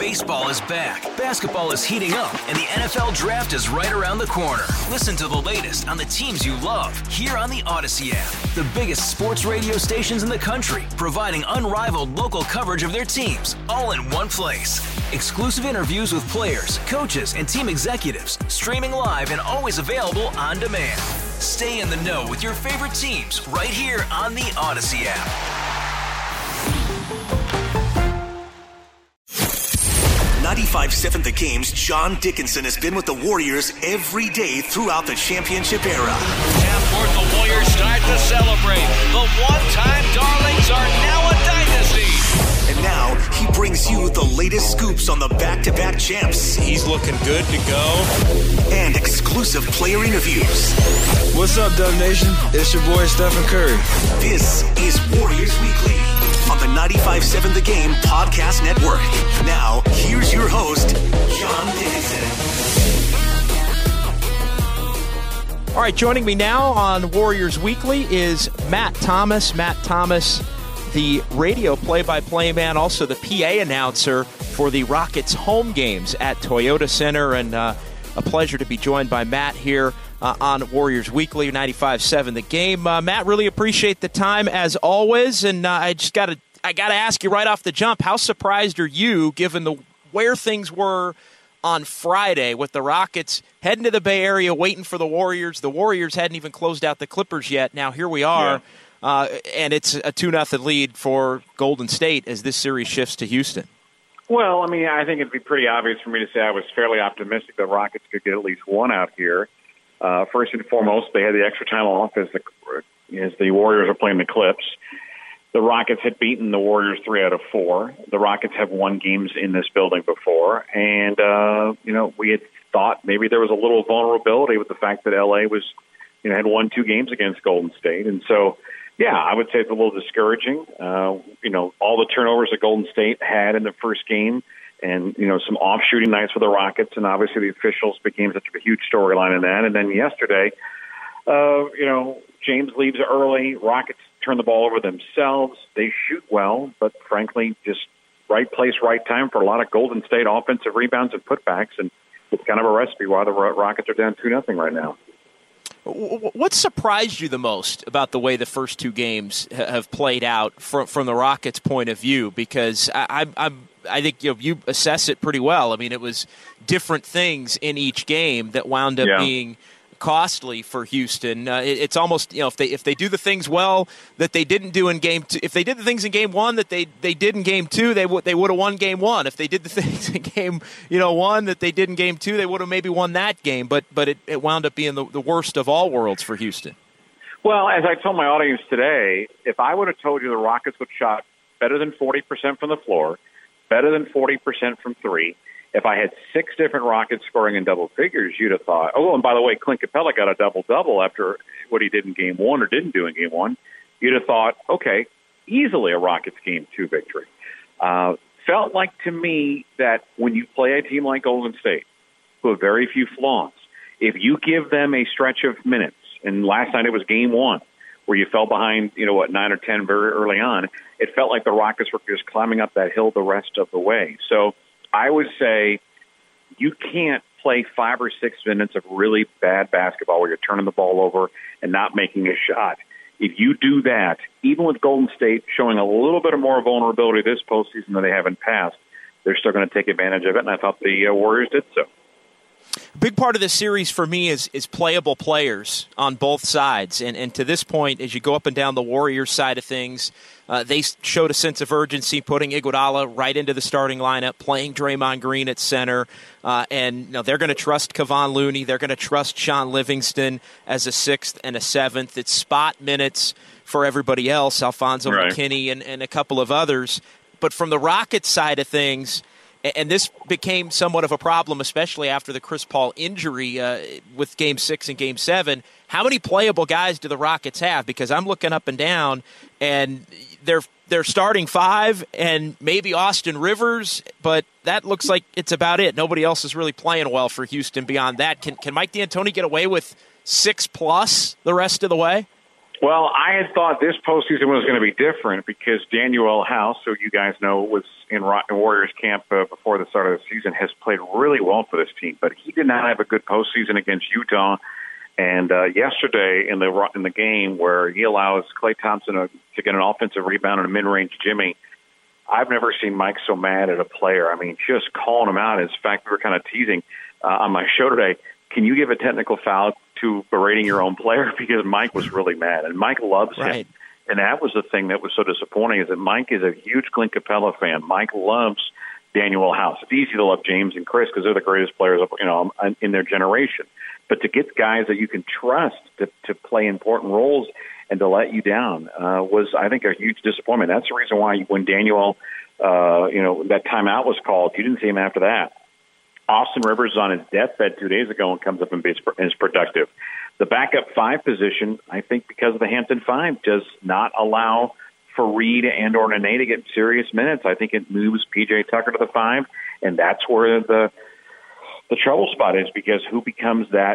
Baseball is back, basketball is heating up, and the NFL Draft is right around the corner. Listen to the latest on the teams you love here on the Odyssey app. The biggest sports radio stations in the country, providing unrivaled local coverage of their teams, all in one place. Exclusive interviews with players, coaches, and team executives, streaming live and always available on demand. Stay in the know with your favorite teams right here on the Odyssey app. 95.7 The Game's John Dickinson has been with the Warriors every day throughout the championship era. Half court, the Warriors start to celebrate. The one-time darlings are now a dynasty. And now he brings you the latest scoops on the back-to-back champs. He's looking good to go. And exclusive player interviews. What's up, Dub Nation? It's your boy, Stephen Curry. This is Warriors Weekly on the 95.7 The Game Podcast Network. Now, here's your host, John Dickinson. All right, joining me now on Warriors Weekly is Matt Thomas. Matt Thomas, the radio play-by-play man, also the PA announcer for the Rockets home games at Toyota Center. And a pleasure to be joined by Matt here on Warriors Weekly, 95.7 The Game. Matt, really appreciate the time as always, and I got to ask you right off the jump, how surprised are you, given where things were on Friday with the Rockets heading to the Bay Area, waiting for the Warriors? The Warriors hadn't even closed out the Clippers yet. Now here we are, and it's a 2-0 lead for Golden State as this series shifts to Houston. Well, I mean, I think it'd be pretty obvious for me to say I was fairly optimistic the Rockets could get at least one out here. First and foremost, they had the extra time off as the Warriors are playing the Clips. The Rockets had beaten the Warriors 3 out of 4. The Rockets have won games in this building before. And, we had thought maybe there was a little vulnerability with the fact that L.A. was, had won 2 games against Golden State. And so, yeah, I would say it's a little discouraging. All the turnovers that Golden State had in the first game and, some off-shooting nights for the Rockets. And obviously the officials became such a huge storyline in that. And then yesterday, James leaves early. Rockets turn the ball over themselves. They shoot well, but frankly, just right place, right time for a lot of Golden State offensive rebounds and putbacks. And it's kind of a recipe why the Rockets are down 2-0 right now. What surprised you the most about the way the first 2 games have played out from the Rockets' point of view? Because I think you assess it pretty well. I mean, it was different things in each game that wound up being costly for Houston. It's almost, if they do the things well that they didn't do in game 2, if they did the things in game 1 that they did in game 2, they would have won game 1. If they did the things in game 1 that they did in game 2, they would have maybe won that game. But it wound up being the worst of all worlds for Houston. Well, as I told my audience today, if I would have told you the Rockets would shot better than 40% from the floor, better than 40% from 3, if I had 6 different Rockets scoring in double figures, you'd have thought, oh, and by the way, Clint Capella got a double-double after what he did in game 1 or didn't do in game 1. You'd have thought, okay, easily a Rockets game 2 victory. Felt like to me that when you play a team like Golden State, who have very few flaws, if you give them a stretch of minutes, and last night it was game 1, where you fell behind, 9 or 10 very early on, it felt like the Rockets were just climbing up that hill the rest of the way. So I would say you can't play 5 or 6 minutes of really bad basketball where you're turning the ball over and not making a shot. If you do that, even with Golden State showing a little bit of more vulnerability this postseason than they have in past, they're still going to take advantage of it, and I thought the Warriors did so. A big part of this series for me is playable players on both sides. And to this point, as you go up and down the Warriors side of things, they showed a sense of urgency, putting Iguodala right into the starting lineup, playing Draymond Green at center. And they're going to trust Kevon Looney. They're going to trust Sean Livingston as a 6th and a 7th. It's spot minutes for everybody else, Alfonso McKinney and a couple of others. But from the Rockets side of things, and this became somewhat of a problem, especially after the Chris Paul injury with Game 6 and Game 7. How many playable guys do the Rockets have? Because I'm looking up and down, and they're starting 5 and maybe Austin Rivers, but that looks like it's about it. Nobody else is really playing well for Houston beyond that. Can Mike D'Antoni get away with 6+ the rest of the way? Well, I had thought this postseason was going to be different because Daniel House, who you guys know was in Warriors camp before the start of the season, has played really well for this team. But he did not have a good postseason against Utah. And yesterday in the game where he allows Klay Thompson to get an offensive rebound and a mid-range Jimmy, I've never seen Mike so mad at a player. I mean, just calling him out. In fact, we were kind of teasing on my show today, can you give a technical foul to berating your own player? Because Mike was really mad, and Mike loves him. And that was the thing that was so disappointing, is that Mike is a huge Clint Capella fan. Mike loves Daniel House. It's easy to love James and Chris because they're the greatest players, in their generation. But to get guys that you can trust to play important roles and to let you down was, I think, a huge disappointment. That's the reason why when Daniel, that timeout was called, you didn't see him after that. Austin Rivers is on his deathbed 2 days ago and comes up and is productive. The backup 5 position, I think because of the Hampton 5, does not allow for Reed and or Nene to get serious minutes. I think it moves P.J. Tucker to the 5, and that's where the trouble spot is, because who becomes that,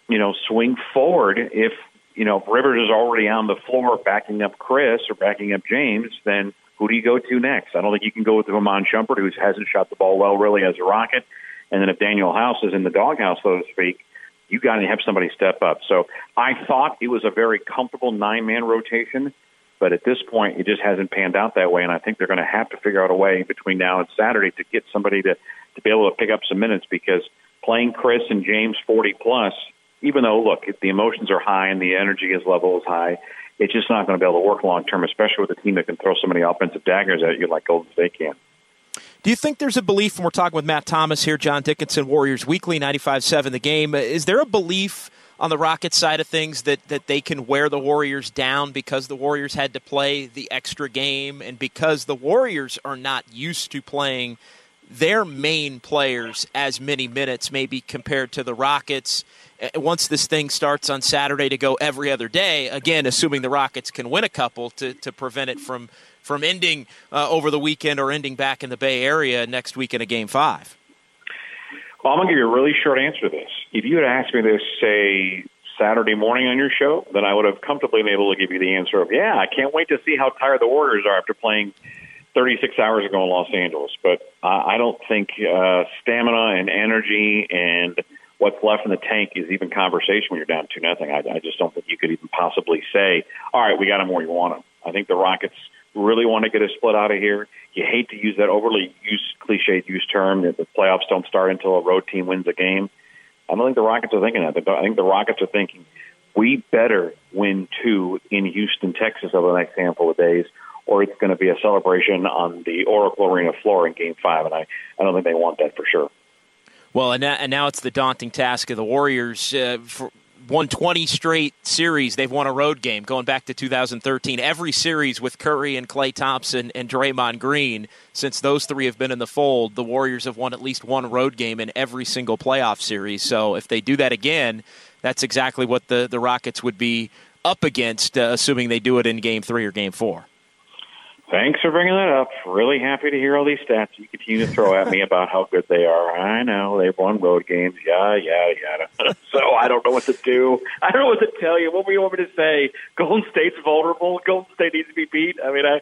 swing forward if Rivers is already on the floor backing up Chris or backing up James, then who do you go to next? I don't think you can go with Iman Shumpert, who hasn't shot the ball well really as a Rocket. And then if Daniel House is in the doghouse, so to speak, you got to have somebody step up. So I thought it was a very comfortable 9-man rotation, but at this point it just hasn't panned out that way. And I think they're going to have to figure out a way between now and Saturday to get somebody to be able to pick up some minutes, because playing Chris and James 40-plus, even though, look, the emotions are high and the energy level is high, it's just not going to be able to work long-term, especially with a team that can throw so many offensive daggers at you like Golden State can. Do you think there's a belief, and we're talking with Matt Thomas here, John Dickinson, Warriors Weekly, 95.7 The Game, is there a belief on the Rockets side of things that they can wear the Warriors down because the Warriors had to play the extra game and because the Warriors are not used to playing their main players as many minutes maybe compared to the Rockets? Once this thing starts on Saturday to go every other day, again, assuming the Rockets can win a couple to prevent it from ending over the weekend or ending back in the Bay Area next week in a Game 5? Well, I'm going to give you a really short answer to this. If you had asked me this, say, Saturday morning on your show, then I would have comfortably been able to give you the answer of, yeah, I can't wait to see how tired the Warriors are after playing 36 hours ago in Los Angeles. But I don't think stamina and energy and what's left in the tank is even conversation when you're down 2-0. I just don't think you could even possibly say, all right, we got them where you want them. I think the Rockets really want to get a split out of here. You hate to use that overly cliched term that the playoffs don't start until a road team wins a game. I don't think the Rockets are thinking that. I think the Rockets are thinking, we better win 2 in Houston, Texas over the next handful of days, or it's going to be a celebration on the Oracle Arena floor in Game 5, and I don't think they want that for sure. Well, and now it's the daunting task of the Warriors. For 120 straight series, they've won a road game going back to 2013. Every series with Curry and Klay Thompson and Draymond Green, since those three have been in the fold, the Warriors have won at least one road game in every single playoff series. So if they do that again, that's exactly what the Rockets would be up against, assuming they do it in Game 3 or Game 4. Thanks for bringing that up. Really happy to hear all these stats you continue to throw at me about how good they are. I know they've won road games, yada. So I don't know what to do. I don't know what to tell you. What do you want me to say? Golden State's vulnerable. Golden State needs to be beat. I mean,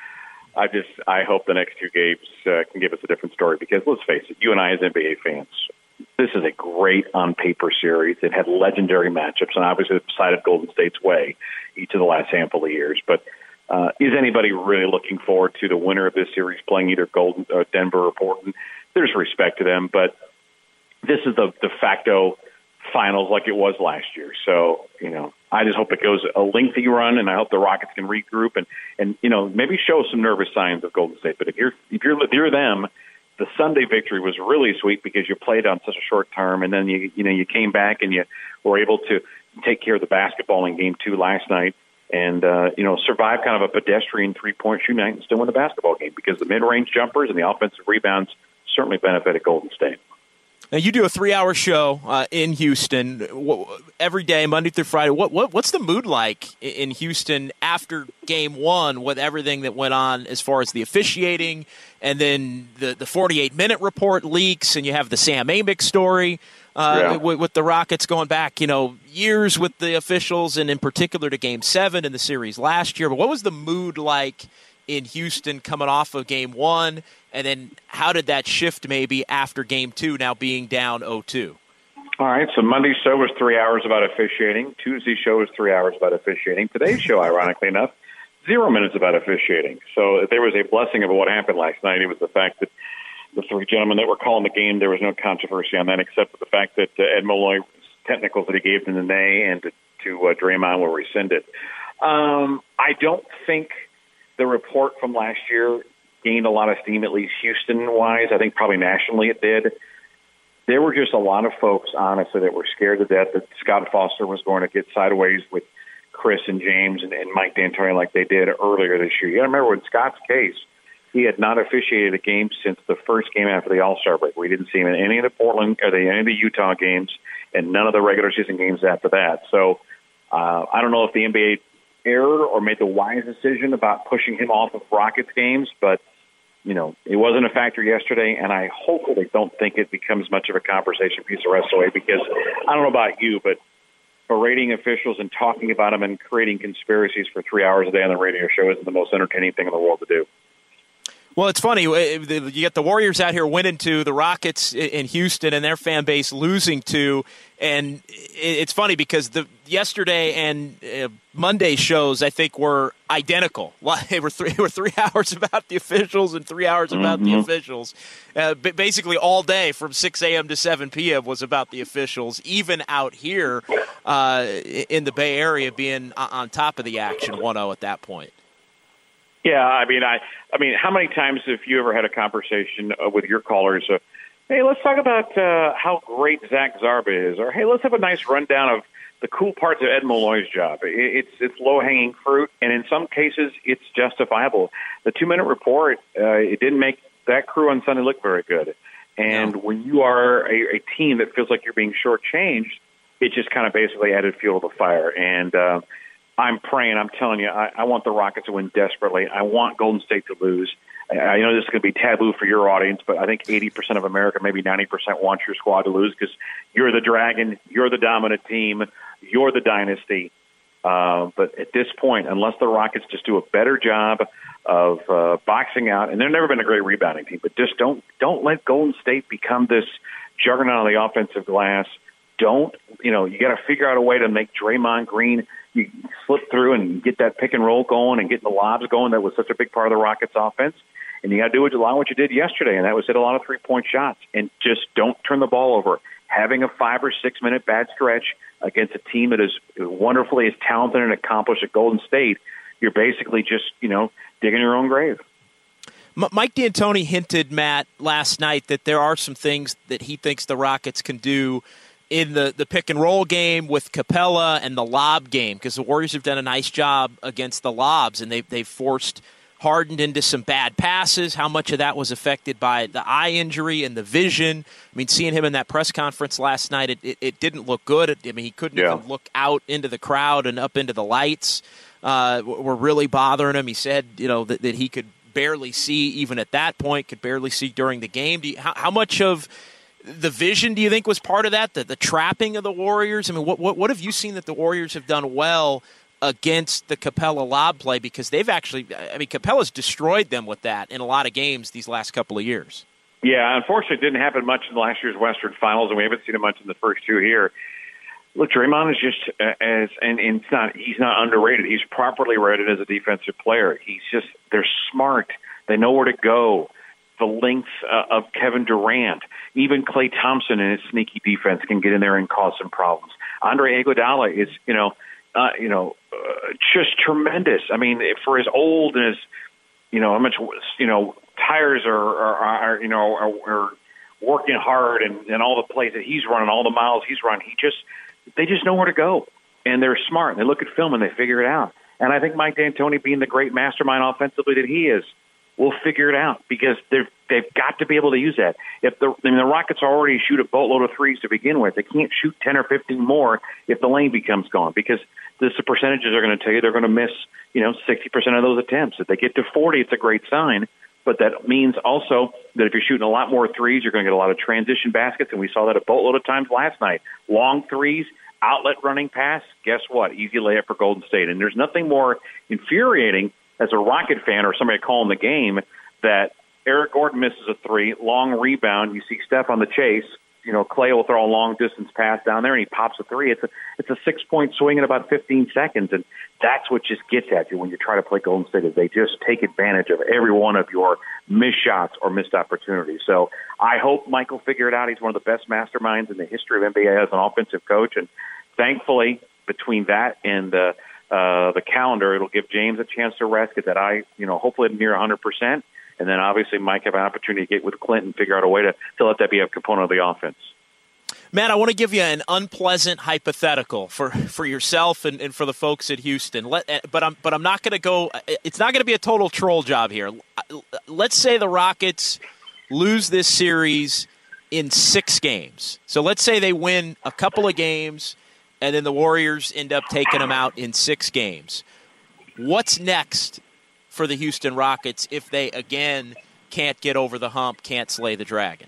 I hope the next 2 games can give us a different story, because let's face it, you and I as NBA fans, this is a great on-paper series. It had legendary matchups, and obviously it decided Golden State's way each of the last handful of years. But is anybody really looking forward to the winner of this series playing either Denver or Portland? There's respect to them, but this is the de facto finals like it was last year. So, I just hope it goes a lengthy run, and I hope the Rockets can regroup and maybe show some nervous signs of Golden State. But if you're them, the Sunday victory was really sweet because you played on such a short term, and then you came back and you were able to take care of the basketball in Game 2 last night. And, survive kind of a pedestrian 3-point shooting night and still win the basketball game, because the mid-range jumpers and the offensive rebounds certainly benefited Golden State. Now, you do a 3-hour show in Houston every day, Monday through Friday. What's the mood like in Houston after Game 1 with everything that went on as far as the officiating, and then the 48-minute report leaks, and you have the Sam Amick story? with the Rockets going back, years with the officials, and in particular to Game 7 in the series last year. But what was the mood like in Houston coming off of Game 1, and then how did that shift maybe after Game 2, now being down 0-2? All right, so Monday's show was 3 hours about officiating. Tuesday's show was 3 hours about officiating. Today's show, ironically enough, 0 minutes about officiating. So if there was a blessing of what happened last night, it was the fact that the three gentlemen that were calling the game, there was no controversy on that except for the fact that Ed Malloy's technicals that he gave to Nene and to Draymond were rescinded. I don't think the report from last year gained a lot of steam, at least Houston-wise. I think probably nationally it did. There were just a lot of folks, honestly, that were scared to death that Scott Foster was going to get sideways with Chris and James and Mike D'Antoni like they did earlier this year. You got to remember, in Scott's case, he had not officiated a game since the first game after the All-Star break. We didn't see him in any of the Portland or any of the Utah games, and none of the regular season games after that. So I don't know if the NBA erred or made the wise decision about pushing him off of Rockets games, but it wasn't a factor yesterday, and I hopefully don't think it becomes much of a conversation piece the rest of the way, because I don't know about you, but berating officials and talking about them and creating conspiracies for 3 hours a day on the radio show isn't the most entertaining thing in the world to do. Well, it's funny. You get the Warriors out here winning to the Rockets in Houston and their fan base losing to. And it's funny because the yesterday and Monday's shows, I think, were identical. They were 3 hours about the officials and 3 hours about the officials. Basically all day from 6 a.m. to 7 p.m. was about the officials, even out here in the Bay Area being on top of the action 1-0 at that point. Yeah, I mean, how many times have you ever had a conversation with your callers? Hey, let's talk about how great Zach Zarba is, or hey, let's have a nice rundown of the cool parts of Ed Malloy's job. It's low-hanging fruit, and in some cases, it's justifiable. The 2-minute report, it didn't make that crew on Sunday look very good. And when you are a team that feels like you're being shortchanged, it just kind of basically added fuel to the fire. And I'm praying. I'm telling you, I want the Rockets to win desperately. I want Golden State to lose. I know this is going to be taboo for your audience, but I think 80% of America, maybe 90%, wants your squad to lose because you're the Dragon, you're the dominant team, you're the dynasty. But at this point, unless the Rockets just do a better job of boxing out, and they've never been a great rebounding team, but just don't let Golden State become this juggernaut on the offensive glass. You got to figure out a way to make Draymond Green, you slip through and get that pick and roll going and get the lobs going. That was such a big part of the Rockets offense. And you got to do a lot of what you did yesterday, and that was hit a lot of three-point shots. And just don't turn the ball over. Having a 5 or 6 minute bad stretch against a team that is wonderfully as talented and accomplished at Golden State, you're basically just, digging your own grave. Mike D'Antoni hinted, Matt, last night that there are some things that he thinks the Rockets can do in the pick-and-roll game with Capella and the lob game, because the Warriors have done a nice job against the lobs, and they've forced Harden into some bad passes. How much of that was affected by the eye injury and the vision? I mean, seeing him in that press conference last night, it didn't look good. He couldn't even look out into the crowd and up into the lights. Were really bothering him. He said, that he could barely see even at that point, could barely see during the game. How much of the vision do you think was part of that? The trapping of the Warriors? I mean, what have you seen that the Warriors have done well against the Capella lob play? Because they've actually, Capella's destroyed them with that in a lot of games these last couple of years. Yeah, unfortunately, it didn't happen much in last year's Western Finals, and we haven't seen it much in the first two here. Look, Draymond is just he's not underrated. He's properly rated as a defensive player. They're smart. They know where to go. The length of Kevin Durant, even Klay Thompson and his sneaky defense can get in there and cause some problems. Andre Iguodala is, just tremendous. I mean, for as old and as, how much, tires are working hard and all the plays that he's running, all the miles he's run, they just know where to go. And they're smart. They look at film and they figure it out. And I think Mike D'Antoni, being the great mastermind offensively that he is, will figure it out because they've got to be able to use that. The Rockets already shoot a boatload of threes to begin with. They can't shoot 10 or 15 more if the lane becomes gone because the percentages are going to tell you they're going to miss, 60% of those attempts. If they get to 40, it's a great sign. but that means also that if you're shooting a lot more threes, you're going to get a lot of transition baskets, and we saw that a boatload of times last night. Long threes, outlet running pass, guess what? Easy layup for Golden State. And there's nothing more infuriating as a Rocket fan or somebody calling the game that Eric Gordon misses a three, long rebound, you see Steph on the chase, Clay will throw a long-distance pass down there, and he pops a three. It's a 6-point swing in about 15 seconds, and that's what just gets at you when you try to play Golden State, is they just take advantage of every one of your missed shots or missed opportunities. So I hope Mike will figure it out. He's one of the best masterminds in the history of NBA as an offensive coach, and thankfully, between that and the calendar, it'll give James a chance to rest, get that hopefully near 100%. And then obviously Mike have an opportunity to get with Clint and figure out a way to let that be a component of the offense. Matt, I want to give you an unpleasant hypothetical for yourself and for the folks at Houston. But I'm not going to go. It's not going to be a total troll job here. Let's say the Rockets lose this series in 6 games. So let's say they win a couple of games, and then the Warriors end up taking them out in 6 games. What's next for the Houston Rockets if they, again, can't get over the hump, can't slay the dragon?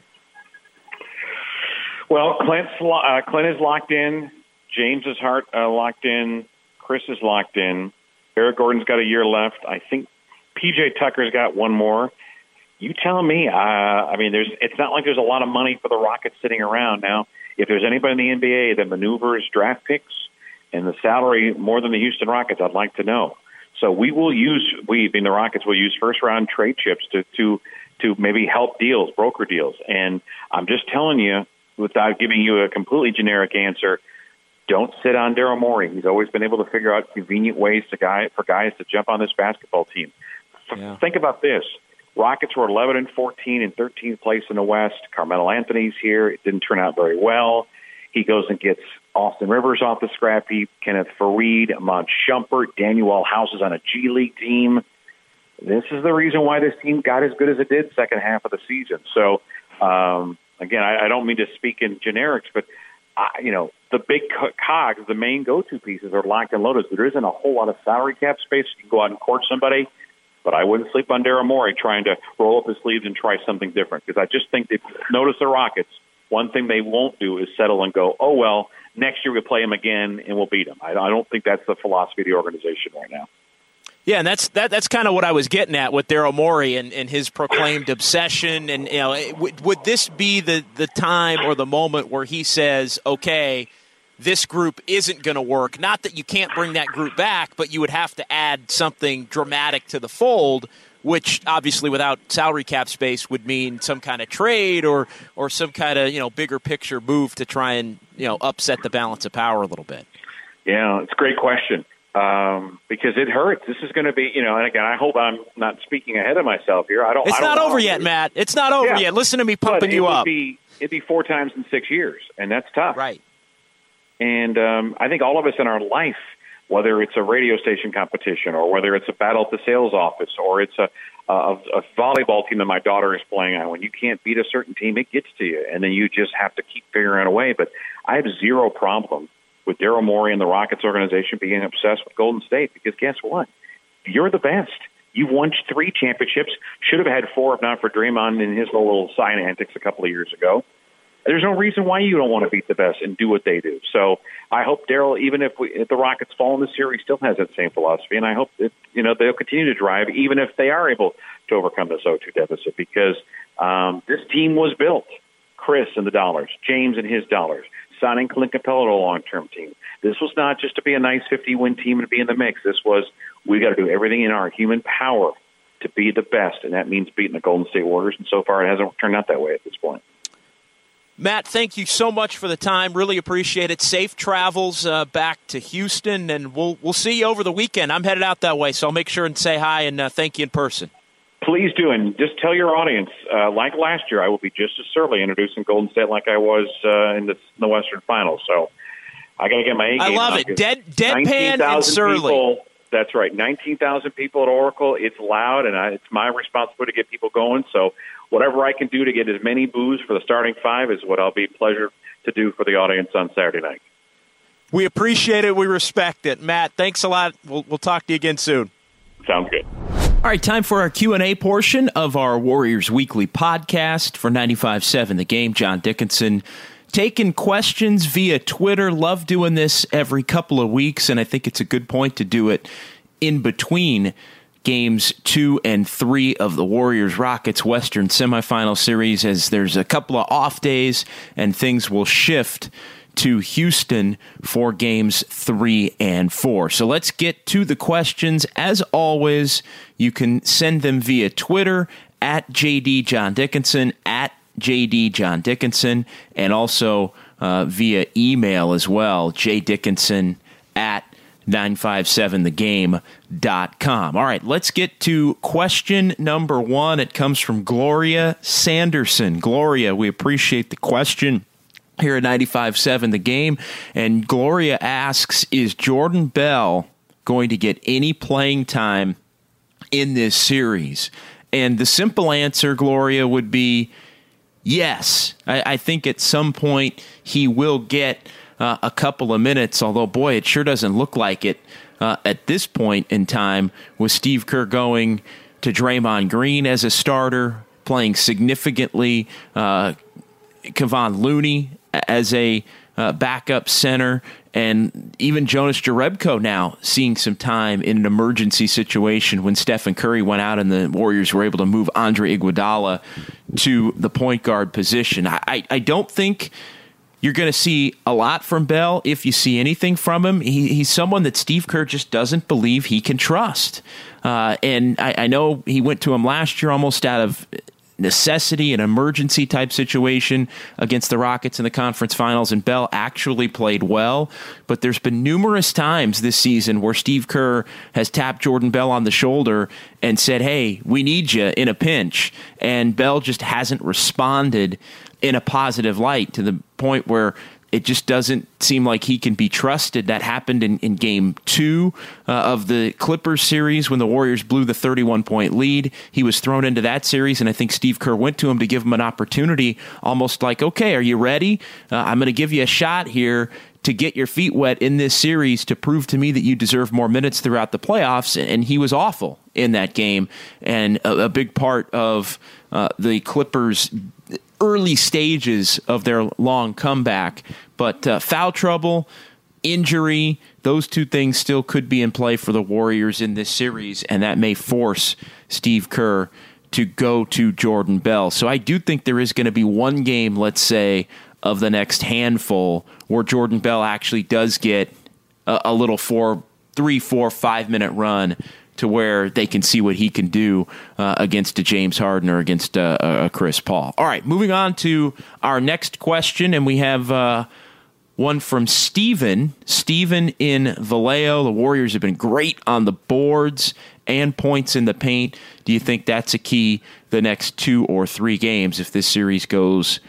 Well, Clint is locked in. James is locked in. Chris is locked in. Eric Gordon's got a year left. I think P.J. Tucker's got one more. You tell me. It's not like there's a lot of money for the Rockets sitting around now. If there's anybody in the NBA that maneuvers draft picks and the salary more than the Houston Rockets, I'd like to know. So the Rockets will use first-round trade chips to maybe help deals, broker deals. And I'm just telling you, without giving you a completely generic answer, don't sit on Daryl Morey. He's always been able to figure out convenient ways for guys to jump on this basketball team. Think about this. Rockets were 11-14 in 13th place in the West. Carmelo Anthony's here. It didn't turn out very well. He goes and gets Austin Rivers off the scrap heap, Kenneth Faried, Amon Shumpert, Daniel House is on a G League team. This is the reason why this team got as good as it did second half of the season. So, again, I don't mean to speak in generics, but, the big cogs, the main go-to pieces are locked and loaded. There isn't a whole lot of salary cap space. You can go out and court somebody, but I wouldn't sleep on Daryl Morey trying to roll up his sleeves and try something different, because I just think if you notice the Rockets, one thing they won't do is settle and go, oh, well, next year we'll play them again and we'll beat them. I don't think that's the philosophy of the organization right now. Yeah, and that's kind of what I was getting at with Daryl Morey and his proclaimed obsession. And would this be the time or the moment where he says, okay, this group isn't going to work? Not that you can't bring that group back, but you would have to add something dramatic to the fold, which obviously without salary cap space would mean some kind of trade or some kind of bigger picture move to try and upset the balance of power a little bit. Yeah, it's a great question. Because it hurts. This is going to be, and again, I hope I'm not speaking ahead of myself here. It's not over yet, Matt. It's not over yet. Listen to me pumping you up. It'd be 4 times in 6 years, and that's tough. Right. And I think all of us in our life, whether it's a radio station competition or whether it's a battle at the sales office or it's a volleyball team that my daughter is playing on, when you can't beat a certain team, it gets to you, and then you just have to keep figuring out a way. But I have zero problem with Daryl Morey and the Rockets organization being obsessed with Golden State, because guess what? You're the best. You've won 3 championships. Should have had 4 if not for Draymond and his little sign antics a couple of years ago. There's no reason why you don't want to beat the best and do what they do. So I hope Daryl, even if the Rockets fall in the series, still has that same philosophy, and I hope that they'll continue to drive, even if they are able to overcome this 0-2 deficit, because this team was built. Chris and the dollars, James and his dollars, signing Clint Capella to a long-term team. This was not just to be a nice 50-win team and to be in the mix. This was, we got to do everything in our human power to be the best, and that means beating the Golden State Warriors, and so far it hasn't turned out that way at this point. Matt, thank you so much for the time. Really appreciate it. Safe travels back to Houston, and we'll see you over the weekend. I'm headed out that way, so I'll make sure and say hi and thank you in person. Please do, and just tell your audience, like last year, I will be just as surly introducing Golden State like I was in the Western Finals. So I got to get my A game. I love it. Deadpan and surly. People, that's right. 19,000 people at Oracle. It's loud, and it's my responsibility to get people going. So whatever I can do to get as many boos for the starting 5 is what I'll be pleasure to do for the audience on Saturday night. We appreciate it. We respect it. Matt, thanks a lot. We'll talk to you again soon. Sounds good. All right, time for our Q&A portion of our Warriors Weekly podcast for 95.7 The Game. John Dickinson taking questions via Twitter. Love doing this every couple of weeks, and I think it's a good point to do it in between games 2 and 3 of the Warriors-Rockets Western semifinal series, as there's a couple of off days and things will shift to Houston for games 3 and 4. So let's get to the questions. As always, you can send them via Twitter at JD John Dickinson, at JD John Dickinson, and also via email as well, jdickinson at 957thegame.com. All right, let's get to question number 1. It comes from Gloria Sanderson. Gloria, we appreciate the question here at 95.7 The Game. And Gloria asks, is Jordan Bell going to get any playing time in this series? And the simple answer, Gloria, would be yes. I think at some point he will get a couple of minutes, although, boy, it sure doesn't look like it at this point in time, with Steve Kerr going to Draymond Green as a starter, playing significantly Kevon Looney as a backup center, and even Jonas Jerebko now seeing some time in an emergency situation when Stephen Curry went out and the Warriors were able to move Andre Iguodala to the point guard position. I don't think you're going to see a lot from Bell. If you see anything from him, he's someone that Steve Kerr just doesn't believe he can trust. And I know he went to him last year almost out of necessity, an emergency type situation against the Rockets in the conference finals, and Bell actually played well. But there's been numerous times this season where Steve Kerr has tapped Jordan Bell on the shoulder and said, hey, we need you in a pinch. And Bell just hasn't responded in a positive light, to the point where it just doesn't seem like he can be trusted. That happened in game 2 of the Clippers series when the Warriors blew the 31-point lead. He was thrown into that series, and I think Steve Kerr went to him to give him an opportunity, almost like, okay, are you ready? I'm going to give you a shot here to get your feet wet in this series to prove to me that you deserve more minutes throughout the playoffs. And he was awful in that game, and a big part of the Clippers' early stages of their long comeback. But foul trouble, injury, those two things still could be in play for the Warriors in this series, and that may force Steve Kerr to go to Jordan Bell. So I do think there is going to be one game, let's say, of the next handful where Jordan Bell actually does get a little 3, 4, 5 minute run to where they can see what he can do against a James Harden or against a Chris Paul. All right, moving on to our next question, and we have one from Steven. Steven in Vallejo. The Warriors have been great on the boards and points in the paint. Do you think that's a key the next 2 or 3 games if this series goes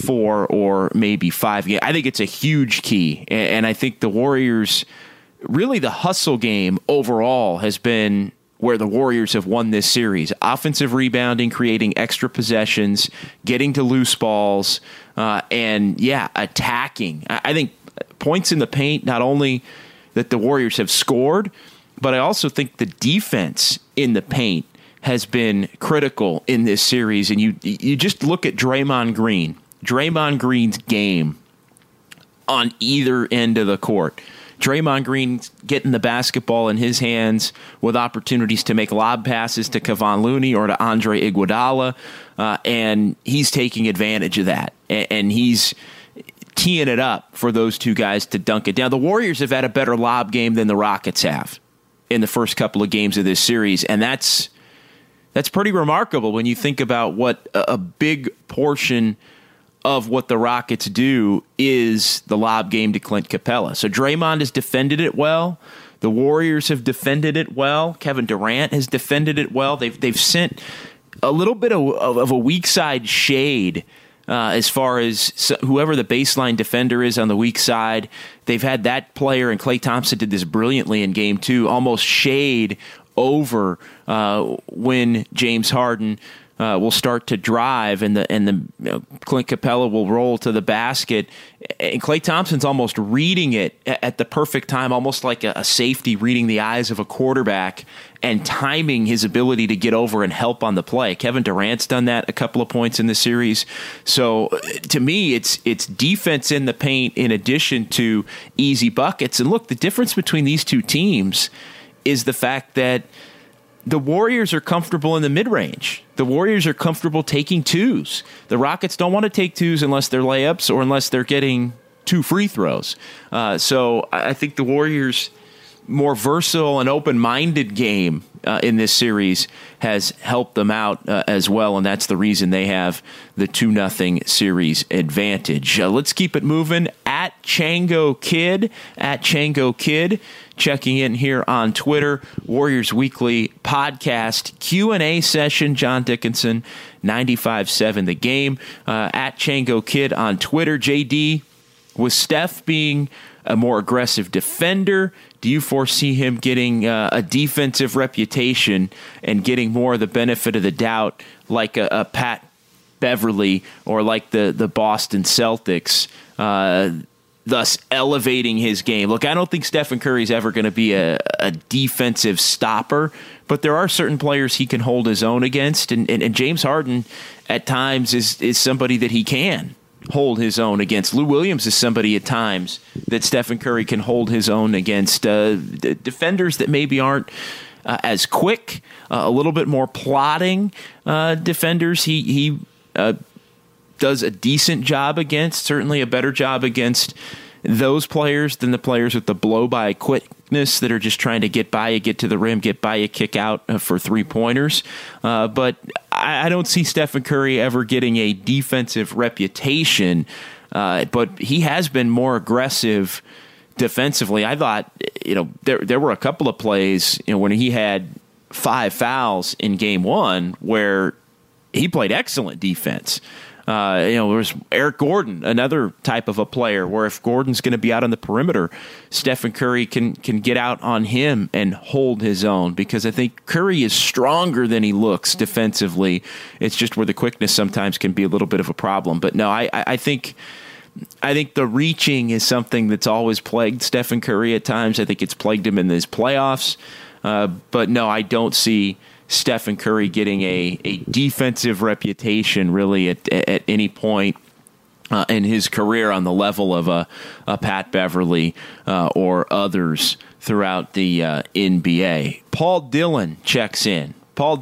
4 or maybe 5 games? I think it's a huge key, and I think the Warriors, really the hustle game overall has been where the Warriors have won this series. Offensive rebounding, creating extra possessions, getting to loose balls, and attacking. I think points in the paint, not only that the Warriors have scored, but I also think the defense in the paint has been critical in this series. And you just look at Draymond Green. Draymond Green's game on either end of the court. Draymond Green getting the basketball in his hands with opportunities to make lob passes to Kevon Looney or to Andre Iguodala, and he's taking advantage of that. And he's teeing it up for those two guys to dunk it down. The Warriors have had a better lob game than the Rockets have in the first couple of games of this series, and that's pretty remarkable when you think about what a big portion of what the Rockets do is the lob game to Clint Capella. So Draymond has defended it well. The Warriors have defended it well. Kevin Durant has defended it well. They've sent a little bit of a weak side shade as far as whoever the baseline defender is on the weak side. They've had that player, and Klay Thompson did this brilliantly in Game 2, almost shade over when James Harden will start to drive, and the Clint Capella will roll to the basket, and Klay Thompson's almost reading it at the perfect time, almost like a safety reading the eyes of a quarterback and timing his ability to get over and help on the play. Kevin Durant's done that a couple of points in the series. So to me, it's defense in the paint in addition to easy buckets. And look, the difference between these two teams is the fact that the Warriors are comfortable in the mid-range. The Warriors are comfortable taking twos. The Rockets don't want to take twos unless they're layups or unless they're getting 2 free throws. So I think the Warriors' more versatile and open-minded game in this series has helped them out as well, and that's the reason they have the 2-0 series advantage. Let's keep it moving. At Chango Kid, checking in here on Twitter. Warriors Weekly podcast Q&A session. John Dickinson, 95.7 The Game. At Chango Kid on Twitter. JD, with Steph being a more aggressive defender, do you foresee him getting a defensive reputation and getting more of the benefit of the doubt like a Pat Beverly or like the Boston Celtics, thus elevating his game? Look, I don't think Stephen Curry's ever going to be a defensive stopper, but there are certain players he can hold his own against, and James Harden at times is somebody that he can hold his own against. Lou Williams is somebody at times that Stephen Curry can hold his own against. Defenders that maybe aren't as quick, a little bit more plotting defenders. He does a decent job against, certainly a better job against those players than the players with the blow-by quickness that are just trying to get by you, get to the rim, get by you, kick out for three-pointers. But I don't see Stephen Curry ever getting a defensive reputation, but he has been more aggressive defensively. I thought, there were a couple of plays, when he had 5 fouls in game 1 where he played excellent defense. There's Eric Gordon, another type of a player where if Gordon's going to be out on the perimeter, Stephen Curry can get out on him and hold his own, because I think Curry is stronger than he looks defensively. It's just where the quickness sometimes can be a little bit of a problem. But no, I think the reaching is something that's always plagued Stephen Curry at times. I think it's plagued him in his playoffs. But no, I don't see Stephen Curry getting a defensive reputation really at any point in his career on the level of a Pat Beverly or others throughout the NBA. Paul Dillon checks in.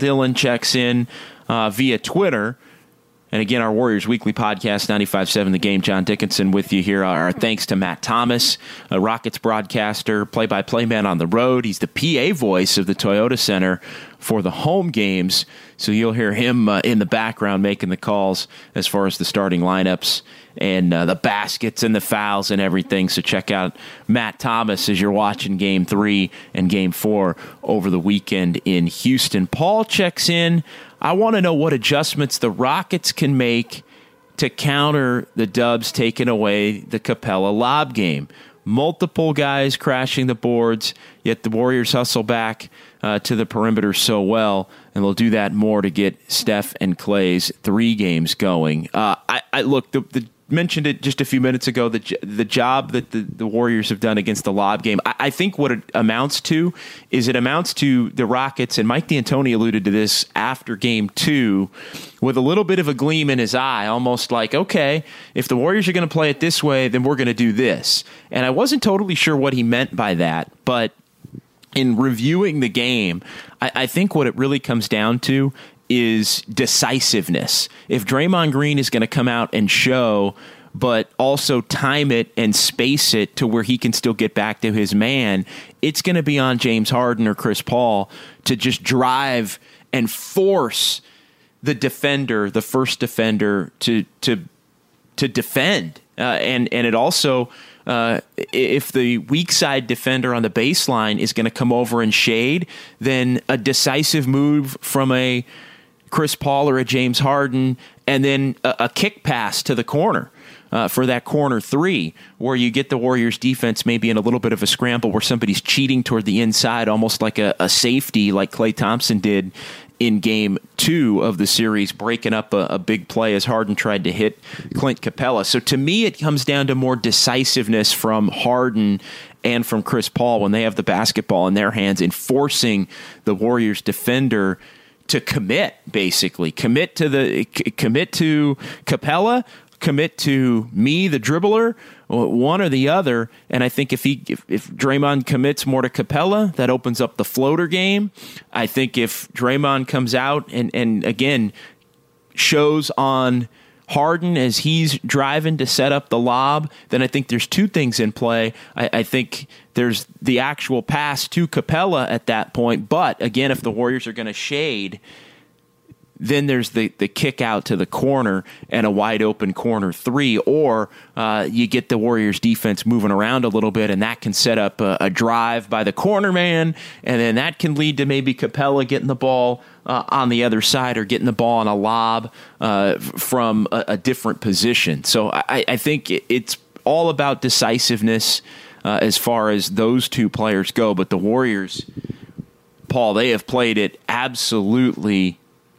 Via Twitter. And again, our Warriors Weekly podcast, 95.7 The Game. John Dickinson with you here. Our thanks to Matt Thomas, a Rockets broadcaster, play-by-play man on the road. He's the PA voice of the Toyota Center for the home games. So you'll hear him in the background making the calls as far as the starting lineups and the baskets and the fouls and everything. So check out Matt Thomas as you're watching Game 3 and Game 4 over the weekend in Houston. Paul checks in. I want to know what adjustments the Rockets can make to counter the Dubs taking away the Capella lob game. Multiple guys crashing the boards, yet the Warriors hustle back to the perimeter so well, and they'll do that more to get Steph and Klay's 3 games going. Look, the mentioned it just a few minutes ago, the job that the Warriors have done against the lob game. I think what it amounts to is the Rockets, and Mike D'Antoni alluded to this after Game 2, with a little bit of a gleam in his eye, almost like, okay, if the Warriors are going to play it this way, then we're going to do this. And I wasn't totally sure what he meant by that, but in reviewing the game, I think what it really comes down to is decisiveness. If Draymond Green is going to come out and show, but also time it and space it to where he can still get back to his man, it's going to be on James Harden or Chris Paul to just drive and force the defender, the first defender, to defend. And it also, if the weak side defender on the baseline is going to come over and shade, then a decisive move from a Chris Paul or a James Harden, and then a kick pass to the corner for that corner 3, where you get the Warriors defense maybe in a little bit of a scramble where somebody's cheating toward the inside, almost like a safety like Klay Thompson did in Game 2 of the series, breaking up a big play as Harden tried to hit Clint Capella. So to me, it comes down to more decisiveness from Harden and from Chris Paul when they have the basketball in their hands, in forcing the Warriors defender to commit, basically. Commit to Capella, commit to me, the dribbler, one or the other. And I think if Draymond commits more to Capella, that opens up the floater game. I think if Draymond comes out and again shows on Harden as he's driving to set up the lob, then I think there's two things in play. I think there's the actual pass to Capella at that point. But again, if the Warriors are going to shade, then there's the kick out to the corner and a wide open corner three, or you get the Warriors defense moving around a little bit, and that can set up a drive by the corner man, and then that can lead to maybe Capella getting the ball on the other side, or getting the ball on a lob from a different position. So I think it's all about decisiveness as far as those two players go. But the Warriors, Paul, they have played it absolutely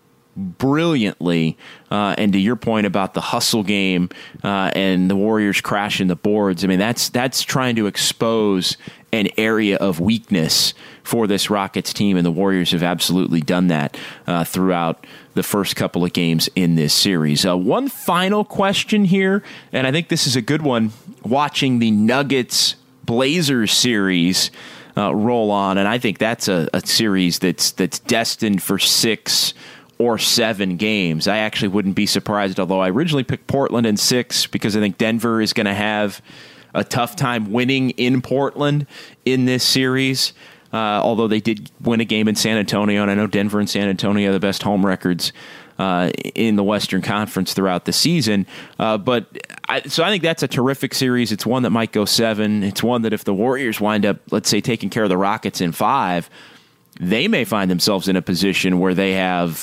brilliantly, and to your point about the hustle game and the Warriors crashing the boards, I mean that's trying to expose an area of weakness for this Rockets team, and the Warriors have absolutely done that throughout the first couple of games in this series. One final question here, and I think this is a good one, watching the Nuggets-Blazers series roll on, and I think that's a series that's destined for 6 or 7 games. I actually wouldn't be surprised, although I originally picked Portland in 6 because I think Denver is going to have a tough time winning in Portland in this series, although they did win a game in San Antonio, and I know Denver and San Antonio are the best home records in the Western Conference throughout the season. So I think that's a terrific series. It's one that might go 7. It's one that if the Warriors wind up, let's say, taking care of the Rockets in 5, they may find themselves in a position where they have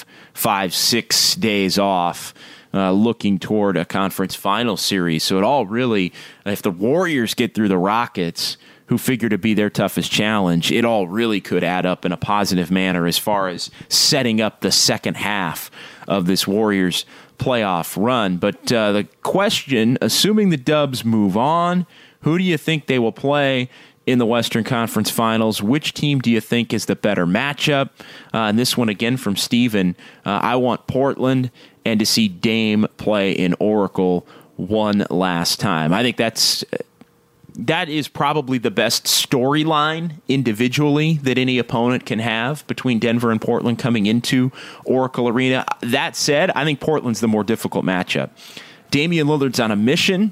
5-6 days off looking toward a conference final series. So it all really, if the Warriors get through the Rockets, who figure to be their toughest challenge, it all really could add up in a positive manner as far as setting up the second half of this Warriors playoff run. But the question, assuming the Dubs move on, who do you think they will play in the Western Conference Finals? Which team do you think is the better matchup? And this one again from Steven. I want Portland and to see Dame play in Oracle one last time. I think that is probably the best storyline individually that any opponent can have between Denver and Portland coming into Oracle Arena. That said, I think Portland's the more difficult matchup. Damian Lillard's on a mission.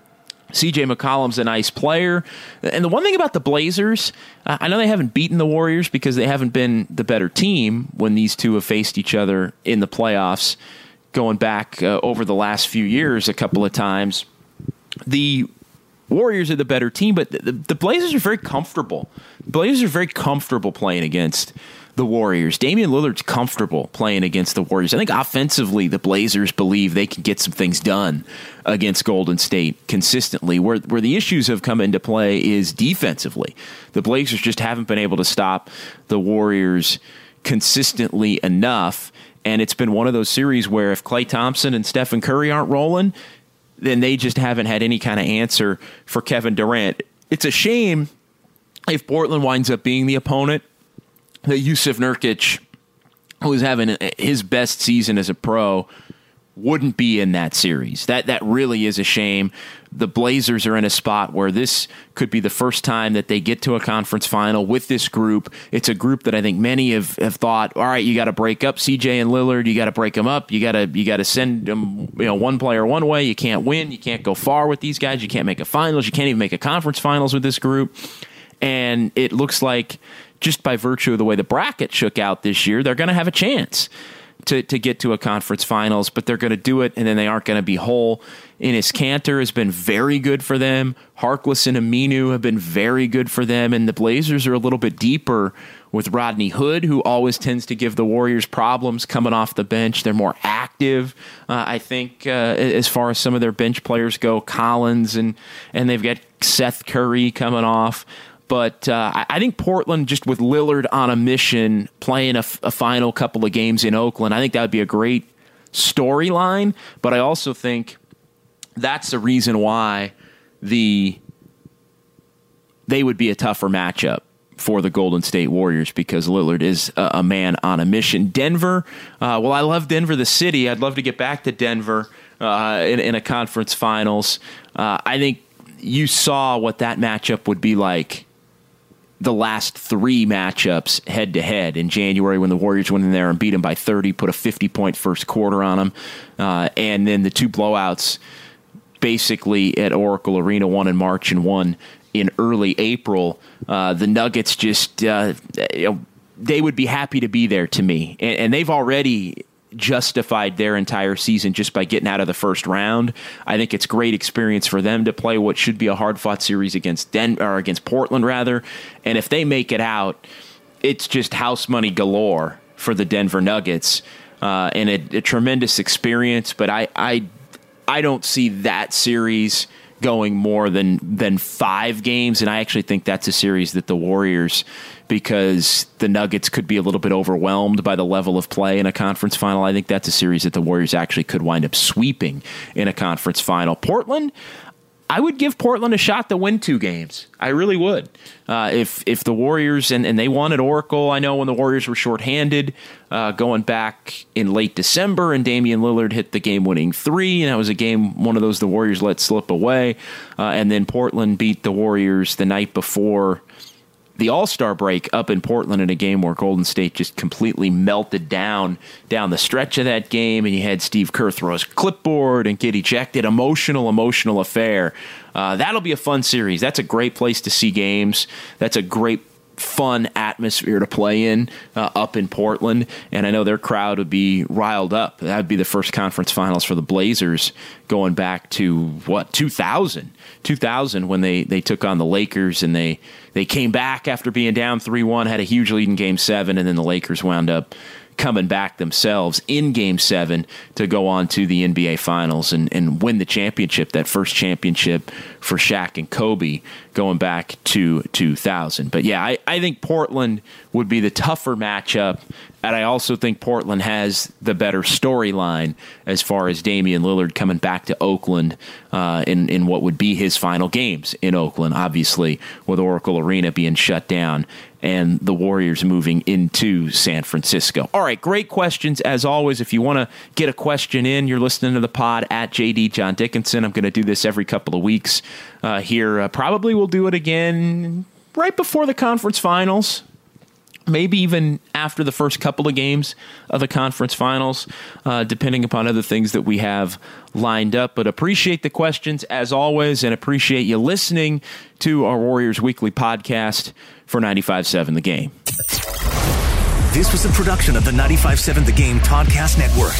CJ McCollum's a nice player. And the one thing about the Blazers, I know they haven't beaten the Warriors because they haven't been the better team when these two have faced each other in the playoffs, going back over the last few years a couple of times. The Warriors are the better team, but the Blazers are very comfortable. The Blazers are very comfortable playing against the Warriors. Damian Lillard's comfortable playing against the Warriors. I think offensively, the Blazers believe they can get some things done against Golden State consistently. Where the issues have come into play is defensively. The Blazers just haven't been able to stop the Warriors consistently enough, and it's been one of those series where if Klay Thompson and Stephen Curry aren't rolling, then they just haven't had any kind of answer for Kevin Durant. It's a shame if Portland winds up being the opponent that Jusuf Nurkic, who is having his best season as a pro, wouldn't be in that series. That really is a shame. The Blazers are in a spot where this could be the first time that they get to a conference final with this group. It's a group that I think many have thought, all right, you got to break up CJ and Lillard. You got to break them up. You got to send them, one player one way. You can't win. You can't go far with these guys. You can't make a finals. You can't even make a conference finals with this group. And it looks like just by virtue of the way the bracket shook out this year, they're going to have a chance to get to a conference finals, but they're going to do it, and then they aren't going to be whole. Enes Kanter has been very good for them. Harkless and Aminu have been very good for them, and the Blazers are a little bit deeper with Rodney Hood, who always tends to give the Warriors problems coming off the bench. They're more active, I think, as far as some of their bench players go. Collins, and they've got Seth Curry coming off. But I think Portland, just with Lillard on a mission, playing a final couple of games in Oakland, I think that would be a great storyline. But I also think that's the reason why they would be a tougher matchup for the Golden State Warriors, because Lillard is a man on a mission. Denver, well, I love Denver, the city. I'd love to get back to Denver in a conference finals. I think you saw what that matchup would be like the last three matchups head-to-head in January, when the Warriors went in there and beat them by 30, put a 50-point first quarter on them, and then the two blowouts basically at Oracle Arena, one in March and one in early April. The Nuggets just, they would be happy to be there to me. And they've already justified their entire season just by getting out of the first round. I think it's great experience for them to play what should be a hard-fought series against Portland, rather. And if they make it out, it's just house money galore for the Denver Nuggets, and a tremendous experience. But I don't see that series going more than 5 games, and I actually think that's a series that the Warriors, because the Nuggets could be a little bit overwhelmed by the level of play in a conference final, I think that's a series that the Warriors actually could wind up sweeping in a conference final. Portland, I would give Portland a shot to win 2 games. I really would. If the Warriors, and they won at Oracle, I know when the Warriors were shorthanded, going back in late December, and Damian Lillard hit the game-winning 3, and that was a game, one of those the Warriors let slip away. And then Portland beat the Warriors the night before the All-Star break up in Portland in a game where Golden State just completely melted down the stretch of that game, and you had Steve Kerr throw his clipboard and get ejected. Emotional affair. That'll be a fun series. That's a great place to see games. That's a great, fun atmosphere to play in up in Portland, and I know their crowd would be riled up. That would be the first conference finals for the Blazers going back to 2000 when they took on the Lakers, and they came back after being down 3-1, had a huge lead in Game 7, and then the Lakers wound up coming back themselves in Game 7 to go on to the NBA Finals and win the championship, that first championship for Shaq and Kobe going back to 2000. But yeah, I think Portland would be the tougher matchup, and I also think Portland has the better storyline as far as Damian Lillard coming back to Oakland in what would be his final games in Oakland, obviously, with Oracle Arena being shut down and the Warriors moving into San Francisco. All right, great questions as always. If you want to get a question in, you're listening to the pod at JD John Dickinson. I'm going to do this every couple of weeks here. Probably we'll do it again right before the conference finals, maybe even after the first couple of games of the conference finals, depending upon other things that we have lined up. But appreciate the questions as always, and appreciate you listening to our Warriors Weekly podcast for 95.7 The Game. This was a production of the 95.7 The Game Podcast Network.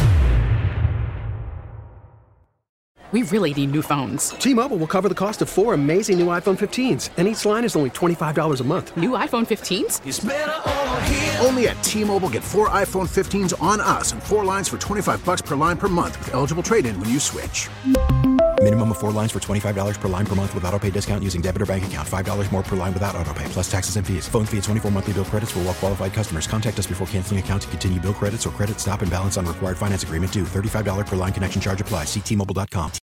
We really need new phones. T-Mobile will cover the cost of 4 amazing new iPhone 15s, and each line is only $25 a month. New iPhone 15s? It's better over here. Only at T-Mobile, get 4 iPhone 15s on us and 4 lines for $25 per line per month with eligible trade-in when you switch. Minimum of 4 lines for $25 per line per month with autopay discount using debit or bank account. $5 more per line without autopay, plus taxes and fees. Phone fee at 24 monthly bill credits for well-qualified customers. Contact us before canceling account to continue bill credits or credit stop and balance on required finance agreement due. $35 per line connection charge applies. See T-Mobile.com.